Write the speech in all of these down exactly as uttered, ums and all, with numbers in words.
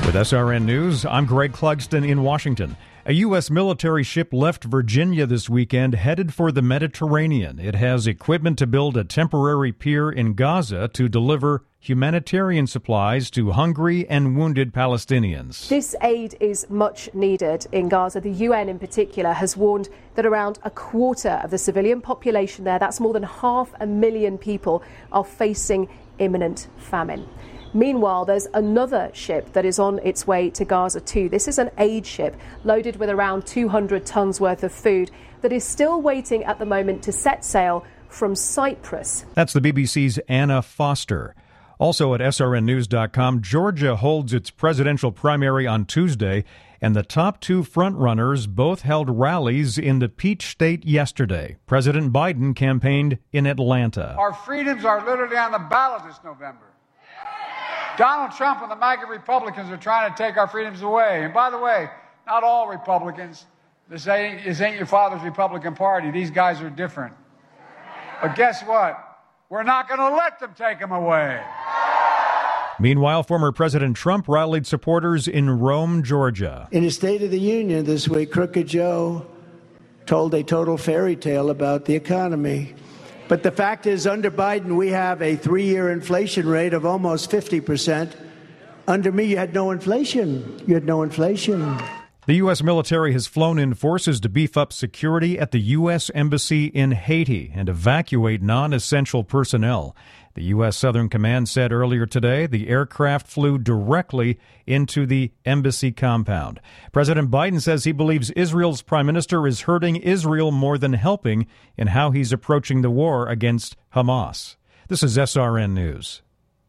With S R N News, I'm Greg Clugston in Washington. A U S military ship left Virginia this weekend headed for the Mediterranean. It has equipment to build a temporary pier in Gaza to deliver humanitarian supplies to hungry and wounded Palestinians. This aid is much needed in Gaza. The U N in particular has warned that around a quarter of the civilian population there, that's more than half a million people, are facing imminent famine. Meanwhile, there's another ship that is on its way to Gaza too. This is an aid ship loaded with around two hundred tons worth of food that is still waiting at the moment to set sail from Cyprus. That's the B B C's Anna Foster. Also at S R N news dot com, Georgia holds its presidential primary on Tuesday, and the top two frontrunners both held rallies in the Peach State yesterday. President Biden campaigned in Atlanta. Our freedoms are literally on the ballot this November. Donald Trump and the MAGA Republicans are trying to take our freedoms away. And by the way, not all Republicans. This ain't, this ain't your father's Republican Party. These guys are different. But guess what? We're not going to let them take them away. Meanwhile, former President Trump rallied supporters in Rome, Georgia. In his State of the Union this week, Crooked Joe told a total fairy tale about the economy. But the fact is, under Biden, we have a three-year inflation rate of almost fifty percent. Under me, you had no inflation. You had no inflation. The U S military has flown in forces to beef up security at the U S Embassy in Haiti and evacuate non-essential personnel. The U S Southern Command said earlier today the aircraft flew directly into the embassy compound. President Biden says he believes Israel's prime minister is hurting Israel more than helping in how he's approaching the war against Hamas. This is S R N News.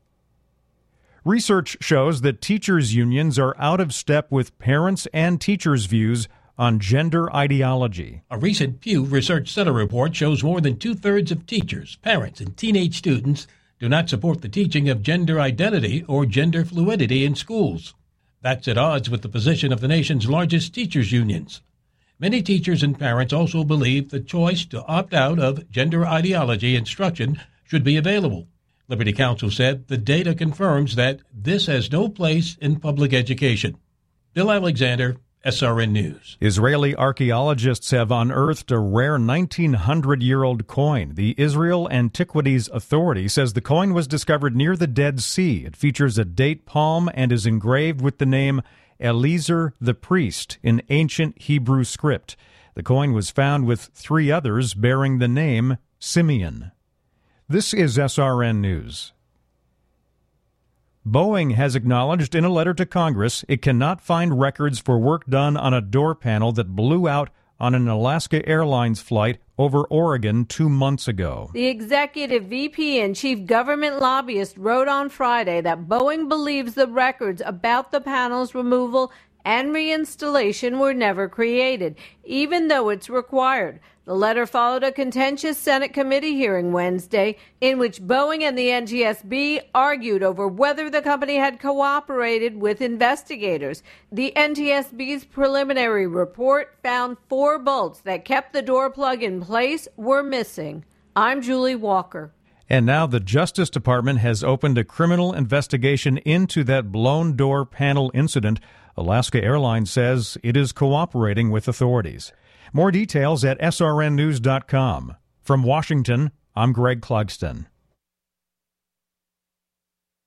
Research shows that teachers' unions are out of step with parents' and teachers' views on gender ideology. A recent Pew Research Center report shows more than two-thirds of teachers, parents, and teenage students do not support the teaching of gender identity or gender fluidity in schools. That's at odds with the position of the nation's largest teachers' unions. Many teachers and parents also believe the choice to opt out of gender ideology instruction should be available. Liberty Counsel said the data confirms that this has no place in public education. Bill Alexander, S R N News. Israeli archaeologists have unearthed a rare nineteen hundred-year-old coin. The Israel Antiquities Authority says the coin was discovered near the Dead Sea. It features a date palm and is engraved with the name Eliezer the Priest in ancient Hebrew script. The coin was found with three others bearing the name Simeon. This is S R N News. Boeing has acknowledged in a letter to Congress it cannot find records for work done on a door panel that blew out on an Alaska Airlines flight over Oregon two months ago. The executive V P and chief government lobbyist wrote on Friday that Boeing believes the records about the panel's removal and reinstallation were never created, even though it's required. The letter followed a contentious Senate committee hearing Wednesday in which Boeing and the N T S B argued over whether the company had cooperated with investigators. The N T S B's preliminary report found four bolts that kept the door plug in place were missing. I'm Julie Walker. And now the Justice Department has opened a criminal investigation into that blown door panel incident. Alaska Airlines says it is cooperating with authorities. More details at S R N news dot com. From Washington, I'm Greg Clugston.